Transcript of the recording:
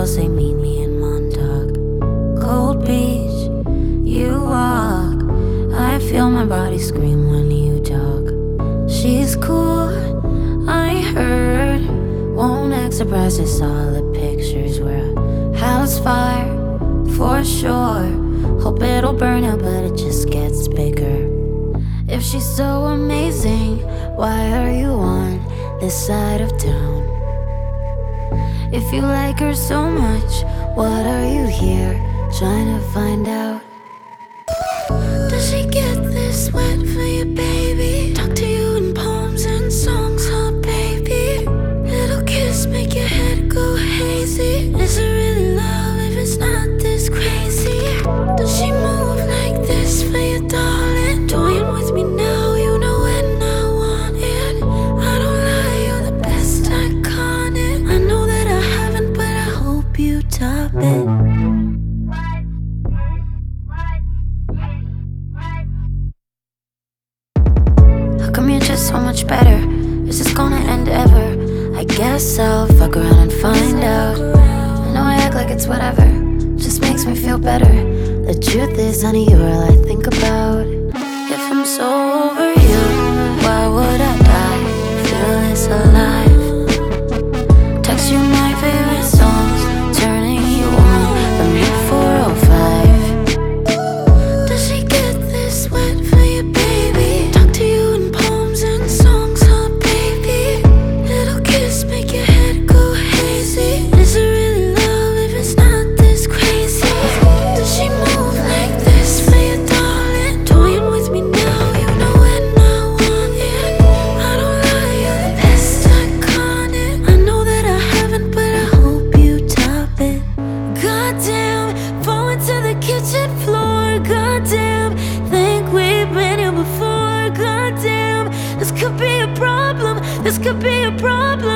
girls, they meet me in Montauk. Cold beach, you walk. I feel my body scream when you talk. She's cool, I heard. Won't act surprised I saw the pictures. We're a house fire, for sure. Hope it'll burn out, but it just gets bigger. If she's so amazing, why are you on this side of town? If you like her so much, what are you here trying to find out? Does she get this wet for you, baby? Talk to you in poems and songs, huh, baby? Little kiss make your head go hazy. Is it really love if it's not this crazy? Does she move like this for you, darling? Toying with me now, you know when I want it. I don't lie, you're the best iconic. I know that I haven't, but I hope you top it. How come you're just so much better? Is this gonna end ever? I guess I'll fuck around and find out. I know I act like it's whatever, just makes me feel better. The truth is, honey, you're all I think about. If I'm so over you, why would I die? Feel this alive. Text you my favorite songs, turning you on the mid 405. Does she get this wet for you, baby? Talk to you in poems and songs, huh, baby? Little kiss make your head go hazy. Is it really love if it's not this crazy? Does she move like this for you, darling? Toying with me now, you know when I want it. I don't lie, you're the best iconic. I know that I haven't, but I hope you top it. Goddamn, falling to the kitchen floor. Goddamn, think we've been here before. Goddamn, this could be a problem. This could be a problem.